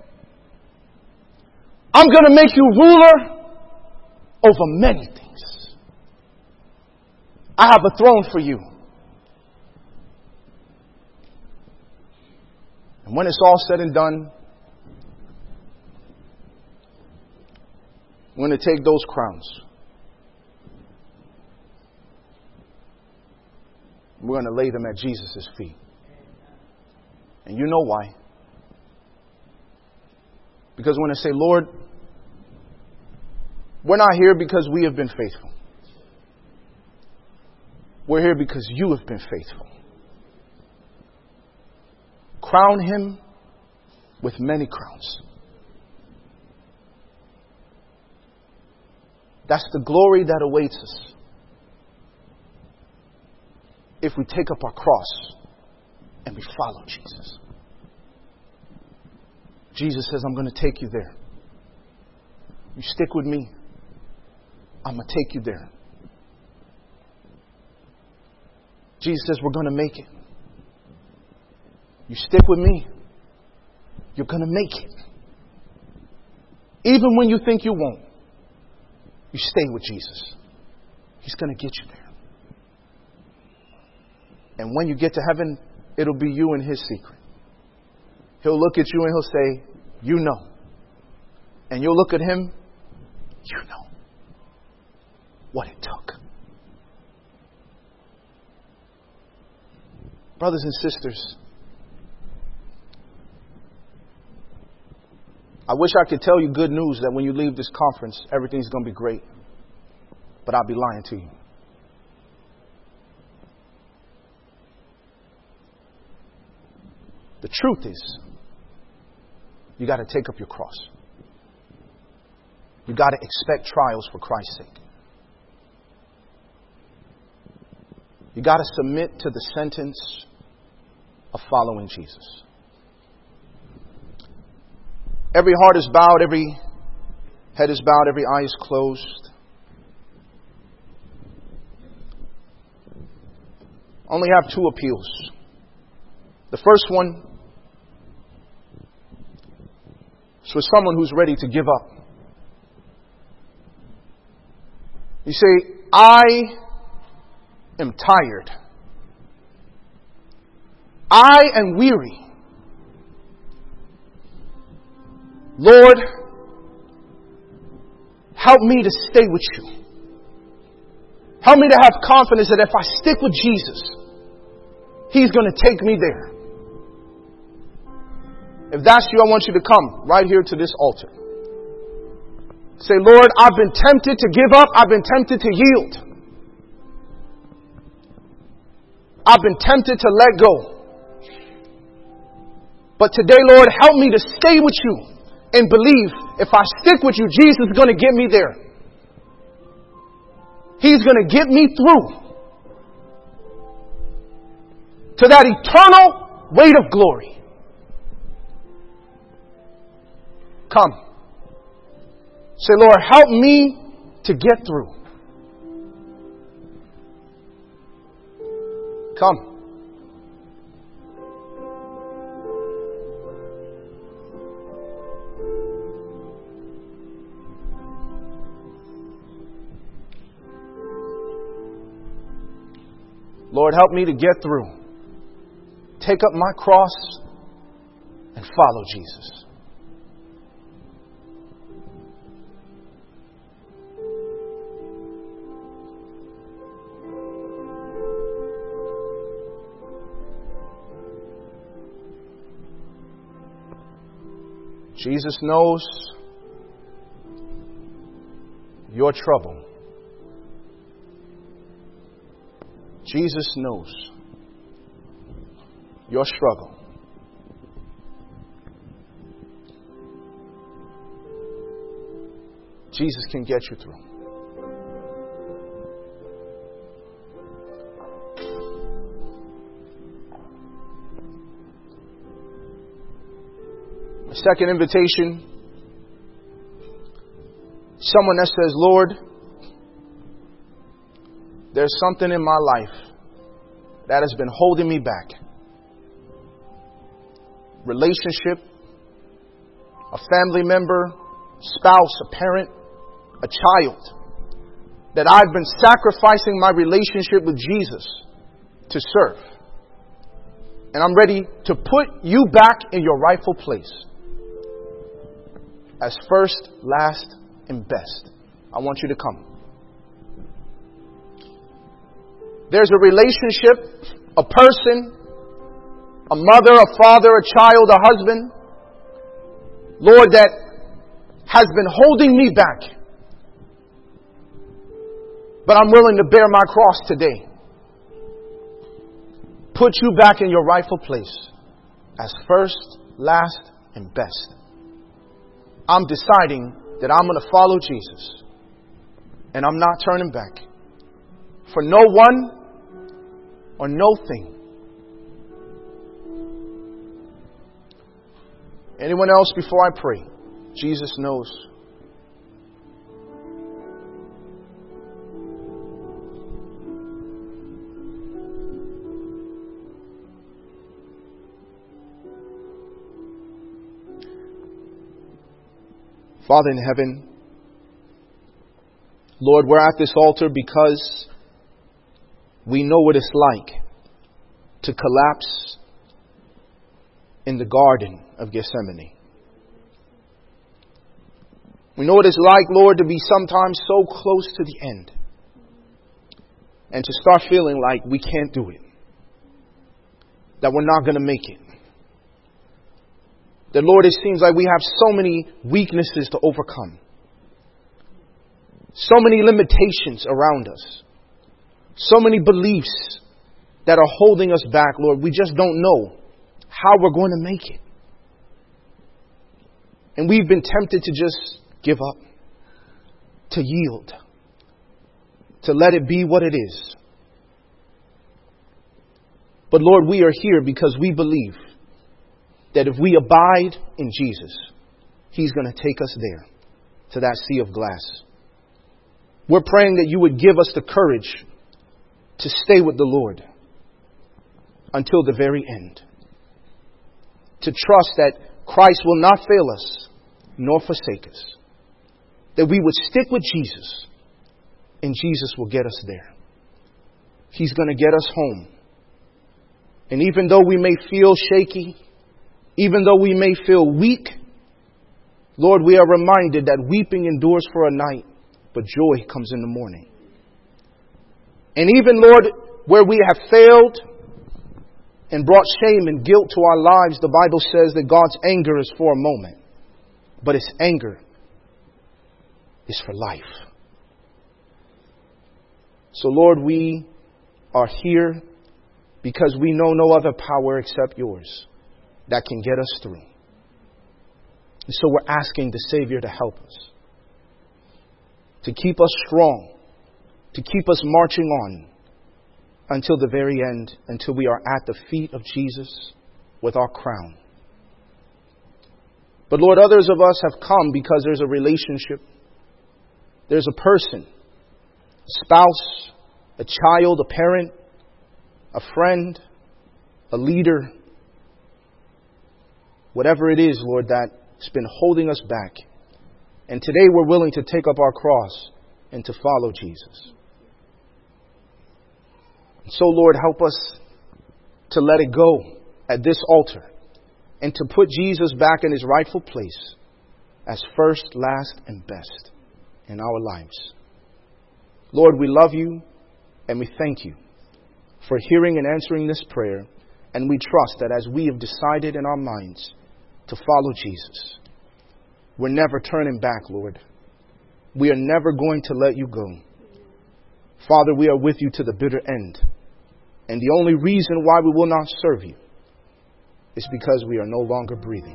S1: I'm going to make you ruler over many things. I have a throne for you. And when it's all said and done, we're going to take those crowns. We're going to lay them at Jesus' feet. And you know why? Because when I say, Lord, We're not here because we have been faithful. We're here because you have been faithful. Crown him with many crowns. That's the glory that awaits us if we take up our cross and we follow Jesus. Jesus says, I'm going to take you there. You stick with me, I'm going to take you there. Jesus says, we're going to make it. You stick with me, you're going to make it. Even when you think you won't, you stay with Jesus. He's going to get you there. And when you get to heaven, it'll be you and his secret. He'll look at you and he'll say, you know. And you'll look at him, you know what it took. Brothers and sisters, I wish I could tell you good news that when you leave this conference, everything's going to be great. But I'll be lying to you. The truth is, you got to take up your cross. You got to expect trials for Christ's sake. You got to submit to the sentence of following Jesus. Every heart is bowed, every head is bowed, every eye is closed. Only have two appeals. The first one is for someone who's ready to give up. You say, I am tired. I am weary. Lord, help me to stay with you. Help me to have confidence that if I stick with Jesus, He's going to take me there. If that's you, I want you to come right here to this altar. Say, Lord, I've been tempted to give up. I've been tempted to yield. I've been tempted to let go. But today, Lord, help me to stay with you and believe if I stick with you, Jesus is going to get me there. He's going to get me through to that eternal weight of glory. Come. Say, Lord, help me to get through. Come. Lord, help me to get through. Take up my cross and follow Jesus. Jesus knows your trouble. Jesus knows your struggle. Jesus can get you through. A second invitation, someone that says, Lord, there's something in my life that has been holding me back. Relationship, a family member, spouse, a parent, a child. That I've been sacrificing my relationship with Jesus to serve. And I'm ready to put you back in your rightful place. As first, last, and best. I want you to come. There's a relationship, a person, a mother, a father, a child, a husband, Lord, that has been holding me back but I'm willing to bear my cross today. Put you back in your rightful place as first, last, and best. I'm deciding that I'm going to follow Jesus. And I'm not turning back. For no one or no thing. Anyone else before I pray? Jesus knows. Father in heaven, Lord, we're at this altar because we know what it's like to collapse in the Garden of Gethsemane. We know what it's like, Lord, to be sometimes so close to the end and to start feeling like we can't do it, that we're not going to make it. That, Lord, it seems like we have so many weaknesses to overcome. So many limitations around us. So many beliefs that are holding us back, Lord. We just don't know how we're going to make it. And we've been tempted to just give up, to yield, to let it be what it is. But Lord, we are here because we believe that if we abide in Jesus, He's going to take us there, to that sea of glass. We're praying that you would give us the courage to stay with the Lord until the very end. To trust that Christ will not fail us, nor forsake us. That we would stick with Jesus, and Jesus will get us there. He's going to get us home. And even though we may feel shaky, even though we may feel weak, Lord, we are reminded that weeping endures for a night, but joy comes in the morning. And even, Lord, where we have failed and brought shame and guilt to our lives, the Bible says that God's anger is for a moment, but His anger is for life. So, Lord, we are here because we know no other power except yours that can get us through. And so we're asking the Savior to help us, to keep us strong, to keep us marching on until the very end, until we are at the feet of Jesus with our crown. But Lord, others of us have come because there's a relationship, there's a person, a spouse, a child, a parent, a friend, a leader, whatever it is, Lord, that's been holding us back. And today we're willing to take up our cross and to follow Jesus. So, Lord, help us to let it go at this altar and to put Jesus back in His rightful place as first, last, and best in our lives. Lord, we love you and we thank you for hearing and answering this prayer. And we trust that as we have decided in our minds to follow Jesus, we're never turning back, Lord. We are never going to let you go. Father, we are with you to the bitter end. And the only reason why we will not serve you is because we are no longer breathing.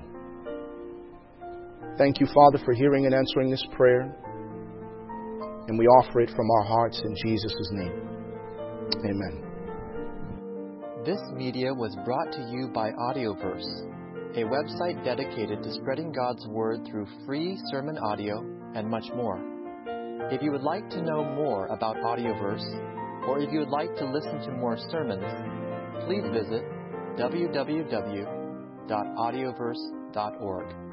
S1: Thank you, Father, for hearing and answering this prayer. And we offer it from our hearts in Jesus' name. Amen.
S2: This media was brought to you by Audioverse, a website dedicated to spreading God's Word through free sermon audio and much more. If you would like to know more about Audioverse, or if you would like to listen to more sermons, please visit www.audioverse.org.